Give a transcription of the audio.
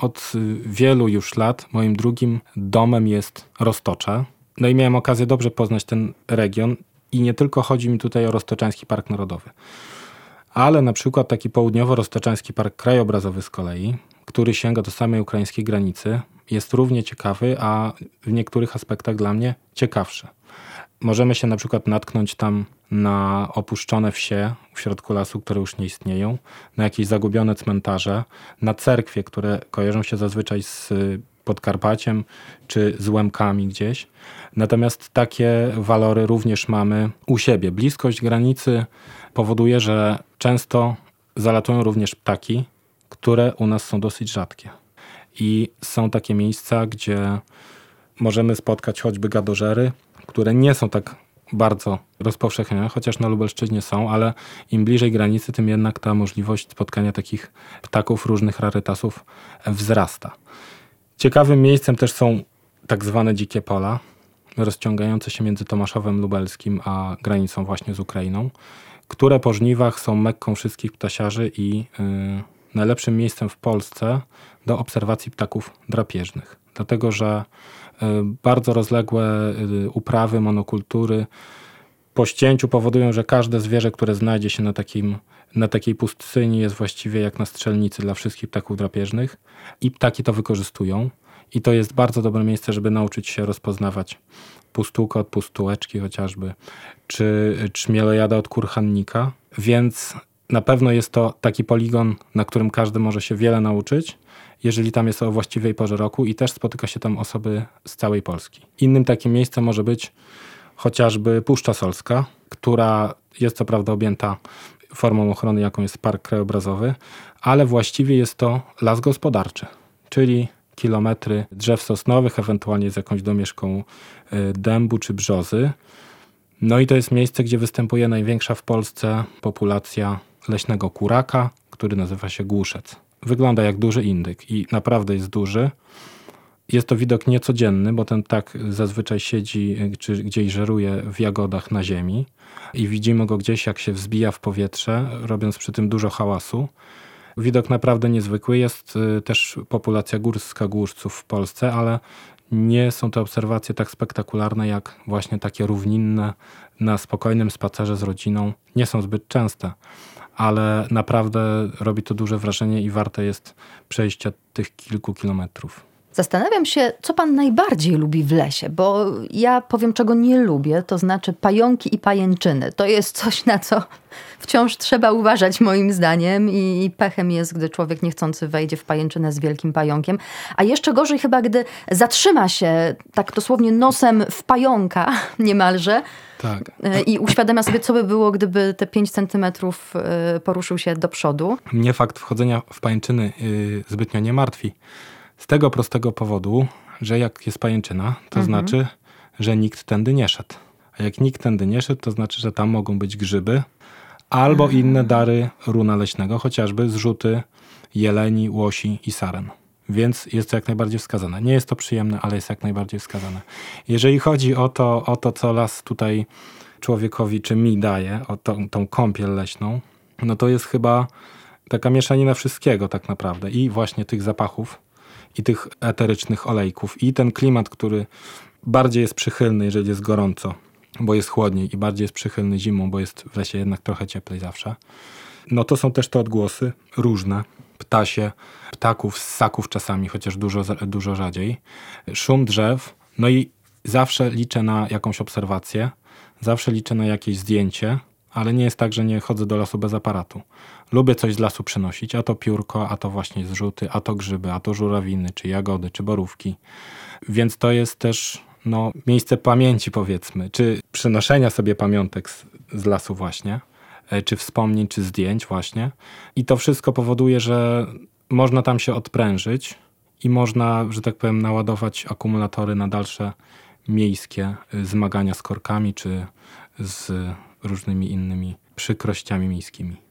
od wielu już lat moim drugim domem jest Roztocze. No i miałem okazję dobrze poznać ten region i nie tylko chodzi mi tutaj o Roztoczański Park Narodowy, ale na przykład taki południowo-roztoczański park krajobrazowy z kolei, który sięga do samej ukraińskiej granicy, jest równie ciekawy, a w niektórych aspektach dla mnie ciekawszy. Możemy się na przykład natknąć tam na opuszczone wsie w środku lasu, które już nie istnieją, na jakieś zagubione cmentarze, na cerkwie, które kojarzą się zazwyczaj z Podkarpaciem czy z Łemkami gdzieś. Natomiast takie walory również mamy u siebie. Bliskość granicy powoduje, że często zalatują również ptaki, które u nas są dosyć rzadkie. I są takie miejsca, gdzie możemy spotkać choćby gadożery, które nie są tak bardzo rozpowszechnione, chociaż na Lubelszczyźnie są, ale im bliżej granicy, tym jednak ta możliwość spotkania takich ptaków, różnych rarytasów wzrasta. Ciekawym miejscem też są tak zwane dzikie pola, rozciągające się między Tomaszowem Lubelskim a granicą właśnie z Ukrainą, które po żniwach są mekką wszystkich ptasiarzy i najlepszym miejscem w Polsce do obserwacji ptaków drapieżnych. Dlatego, że bardzo rozległe uprawy, monokultury po ścięciu powodują, że każde zwierzę, które znajdzie się na takiej pustyni, jest właściwie jak na strzelnicy dla wszystkich ptaków drapieżnych i ptaki to wykorzystują. I to jest bardzo dobre miejsce, żeby nauczyć się rozpoznawać pustułkę od pustułeczki chociażby, czy czmielojada od kurhannika. Więc na pewno jest to taki poligon, na którym każdy może się wiele nauczyć, jeżeli tam jest o właściwej porze roku i też spotyka się tam osoby z całej Polski. Innym takim miejscem może być chociażby Puszcza Solska, która jest co prawda objęta formą ochrony, jaką jest park krajobrazowy, ale właściwie jest to las gospodarczy, czyli kilometry drzew sosnowych, ewentualnie z jakąś domieszką dębu czy brzozy. No i to jest miejsce, gdzie występuje największa w Polsce populacja leśnego kuraka, który nazywa się głuszec. Wygląda jak duży indyk i naprawdę jest duży. Jest to widok niecodzienny, bo ten ptak zazwyczaj siedzi czy gdzieś żeruje w jagodach na ziemi i widzimy go gdzieś, jak się wzbija w powietrze, robiąc przy tym dużo hałasu. Widok naprawdę niezwykły. Jest też populacja górska głuszców w Polsce, ale nie są to obserwacje tak spektakularne jak właśnie takie równinne na spokojnym spacerze z rodziną. Nie są zbyt częste, ale naprawdę robi to duże wrażenie i warte jest przejścia tych kilku kilometrów. Zastanawiam się, co pan najbardziej lubi w lesie, bo ja powiem, czego nie lubię, to znaczy pająki i pajęczyny. To jest coś, na co wciąż trzeba uważać moim zdaniem i pechem jest, gdy człowiek niechcący wejdzie w pajęczynę z wielkim pająkiem. A jeszcze gorzej chyba, gdy zatrzyma się tak dosłownie nosem w pająka niemalże. Tak. I uświadamia sobie, co by było, gdyby te 5 centymetrów poruszył się do przodu. Mnie fakt wchodzenia w pajęczyny zbytnio nie martwi. Z tego prostego powodu, że jak jest pajęczyna, to znaczy, że nikt tędy nie szedł. A jak nikt tędy nie szedł, to znaczy, że tam mogą być grzyby albo inne dary runa leśnego, chociażby zrzuty jeleni, łosi i saren. Więc jest to jak najbardziej wskazane. Nie jest to przyjemne, ale jest jak najbardziej wskazane. Jeżeli chodzi o to, co las tutaj człowiekowi czy mi daje, o tą kąpiel leśną, no to jest chyba taka mieszanina wszystkiego tak naprawdę. I właśnie tych zapachów, i tych eterycznych olejków, i ten klimat, który bardziej jest przychylny, jeżeli jest gorąco, bo jest chłodniej, i bardziej jest przychylny zimą, bo jest w lesie jednak trochę cieplej zawsze. No to są też te odgłosy różne, ptasie, ptaków, ssaków czasami, chociaż dużo rzadziej. Szum drzew, no i zawsze liczę na jakąś obserwację, zawsze liczę na jakieś zdjęcie, ale nie jest tak, że nie chodzę do lasu bez aparatu. Lubię coś z lasu przynosić, a to piórko, a to właśnie zrzuty, a to grzyby, a to żurawiny, czy jagody, czy borówki. Więc to jest też miejsce pamięci, powiedzmy, czy przynoszenia sobie pamiątek z lasu właśnie, czy wspomnień, czy zdjęć właśnie. I to wszystko powoduje, że można tam się odprężyć i można, że tak powiem, naładować akumulatory na dalsze miejskie zmagania z korkami, czy z różnymi innymi przykrościami miejskimi.